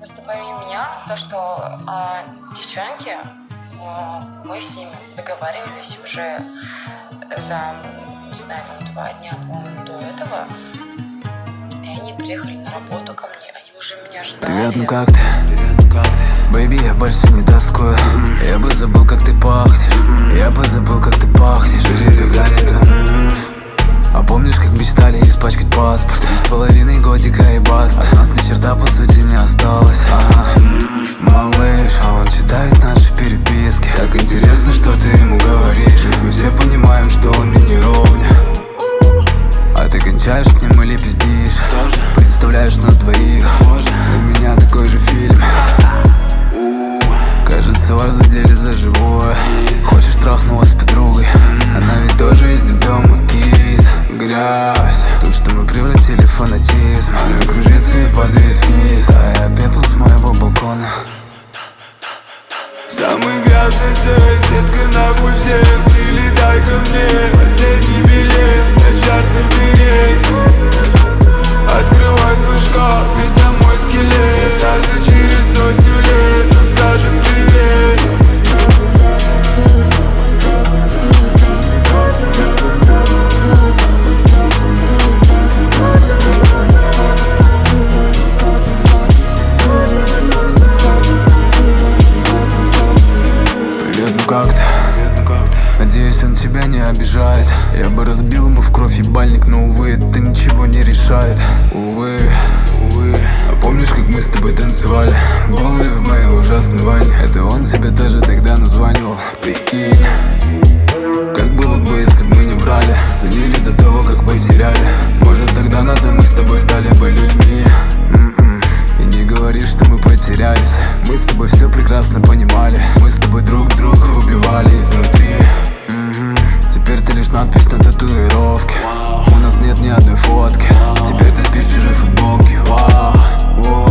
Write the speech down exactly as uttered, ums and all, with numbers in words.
Просто пойми меня, то, что а, девчонки, а, мы с ними договаривались уже за, не знаю, там два дня, по-моему, до этого. И они приехали на работу ко мне, они уже меня ждали. Привет, ну как ты? Привет, ну как ты? Бэйби, я больше не тоскую. mm-hmm. Я бы забыл, как ты пахнешь. mm-hmm. Я бы забыл, как ты пахнешь. Жизнь так занята. mm-hmm. А помнишь, как мечтали испачкать паспорт? Три с половиной годика и баста. От нас ни черта по сути не осталось. ага. Малыш, а он читает наши переписки. Так интересно, что ты ему говоришь. Ведь мы все понимаем, что он мне не ровня. А ты кончаешь с ним или пиздишь? Представляешь нас двоих. У меня такой же фильм. Кажется, вас задели за живое. Хочешь, трахну вас с подругой. Она ведь тоже из детдома, кис. Грязь, то, что мы превратили в фанатизм. Она кружится и падает вниз, а я пепел с моего балкона. Самый грязный секс, детка, нахуй всех. Прилетай ко мне, последний билет на чартерный рейс. Открывай свой шкаф, ведь там мой скелет. А ты через сотню лет он скажет привет. Привет, ну как ты? Надеюсь, он тебя не обижает. Я бы разбил ему в кровь ебальник, но, увы, это ничего не решает. Увы, увы. А помнишь, как мы с тобой танцевали? Голые в моей ужасной ванне. Это он тебе тоже тогда названивал. Прикинь, как было бы, если бы мы не врали. Ценили до того, как потеряли. Может, тогда надо мы с тобой стали бы людьми. М-м. И не говори, что мы потерялись. Мы с тобой все прекрасно понимали. Мы с тобой друг друга убивали изнутри. м-м. Теперь ты лишь надпись на татуировке. У нас нет ни одной фотки. Теперь ты спишь в чужой футболке. Вау.